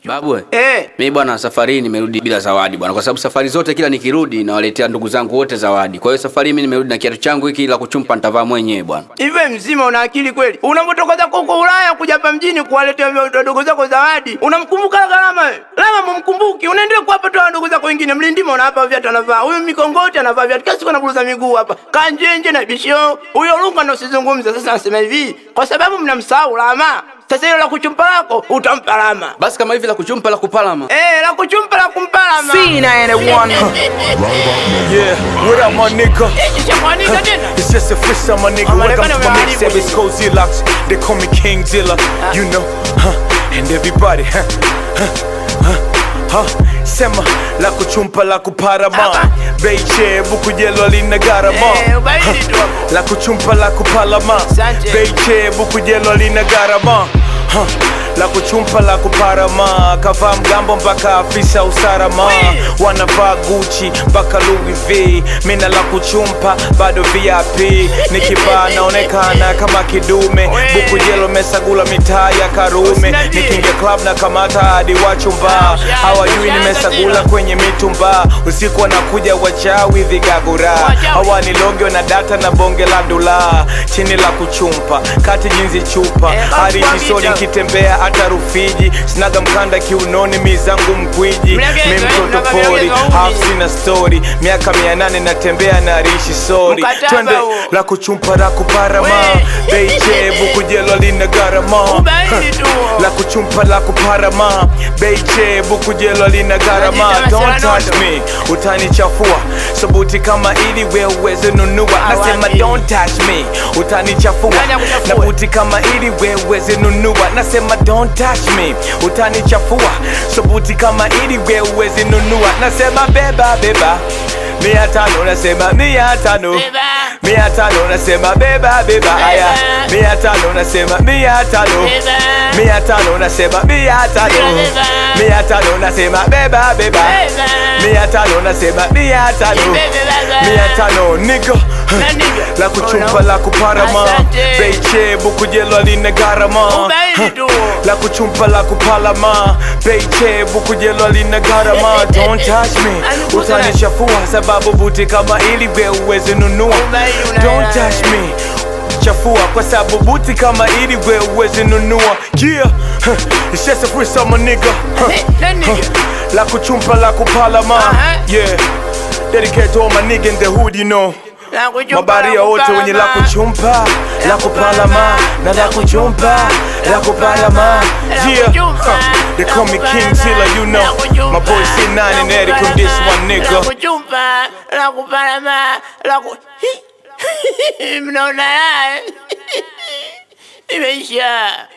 Babu, mimi bwana safari nimerudi bila zawadi bwana, kwa sababu safari zote kila nikirudi nawaletea ndugu zangu wote zawadi. Kwa hiyo safari mimi nimerudi na kiatu changu hiki la kuchumpa nitavaa mwenyewe bwana. Hivi mzima una akili kweli? Unapotoka zako huko Ulaya kuja hapa mjini kuwaletea ndugu zako zawadi, unamkumbuka Galama wewe? Lama mumkumbuki, unaendelea kuwapa tu ndugu zako wengine. Mlindimo unawapa viatu anavaa. Huyu Mikongoti anavaa viatu. Kasi kuna buluza miguu hapa. Kanjenje na Bishio. Huyo Lunga ndo sizungumza. Sasa nasema hivi, kwa sababu mnamsahau Lama. Sasa hilo la kuchumpa lako utampa Lama. Basi kama hivi la kuchumpa la kupalama. La kuchumpa la kumpalama. C91. Yeah, what up my nigga? It's just a freestyle my nigga. Welcome to my mixtape, it's Cozy Locks. They call me King Dilla, you know, and everybody, Sema la kuchumpa la kuparama, Beiche buku jelo lina garama. La kuchumpa la kupalama, Beiche buku jelo lina garama. La kuchumpa la kuparama, kavaa mgambo mpaka afisa usarama. Wanavaa Gucci mpaka Louis V. Mina la kuchumpa bado VIP. Nikivaa naonekana kama kidume. Buku jelo mesagula mitaa ya Karume. Nikinge club na kamata hadi wachumba. Hawajui nimesagula kwenye mitumba. Usiku wanakuja wachawi vigagura. Hawa niloge na data na bonge la dola. Chini la kuchumpa, kati jinzi chupa. Hadi jisoni kitembea hata Rufiji. Sinaga mkanda kiunoni mizangu mkwiji. Mi mtoto pori, half sina story. Miaka 800 natembea na rishi sorry. Twende la kuchumpa la kuparama, Beiche buku jelo lina garama. La kuchumpa la kuparama, Beiche buku jelo lina garama. Don't touch me, utanichafua. Sabuti kama ili we uweze nunua. Nasema don't touch me, utanichafua. Na buti kama ili we uweze nunua. Nasema don't touch me, utanichafua. Sabuti kama ili we uweze nunua. Nasema beba beba 500, nasema 500. 500 nasema beba beba aya. 500 nasema 500. 500 nasema 500. 500 nasema beba beba. 500 nasema 500. 500 nigga. La kuchumpa la kuparama, Beiche buku jelo lina garama. La kuchumpa la kupalama, Beiche buku jelo lina garama. Don't touch me, utanichafua. Sababu buti kama ili we uweze nunua. Don't touch me, chafua. Kwa sababu buti kama ili we uweze nunua. Yeah, it's just a freestyle my nigga. La kuchumpa la kupalama. Yeah, dedicate to all my nigga in the hood, you know. Mabaria wote wenye la kuchumpa la kupalama na la kuchumpa la kupalama. Yeah, they call me King Dilla, you know. My boy C9 and Eric on this one nigga. La kuchumpa la kupalama la ku mnaona imeisha.